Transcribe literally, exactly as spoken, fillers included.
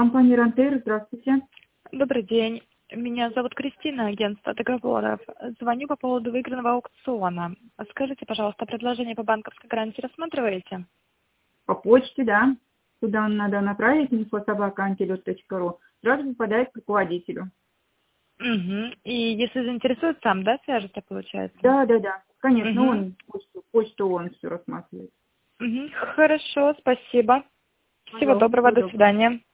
Компания «Рантер», здравствуйте. Добрый день. Меня зовут Кристина, агентство договоров. Звоню по поводу выигранного аукциона. Скажите, пожалуйста, предложение по банковской гарантии рассматриваете? По почте, да. Туда надо направить инфо собака антилют точка ру. Сразу попадает к руководителю. Угу. И если заинтересует, сам, да, свяжется, получается? Да, да, да. Конечно, Угу. он почту, почту он все рассматривает. Угу. Хорошо, спасибо. Всего Пожалуйста, доброго, всего до доброго. свидания.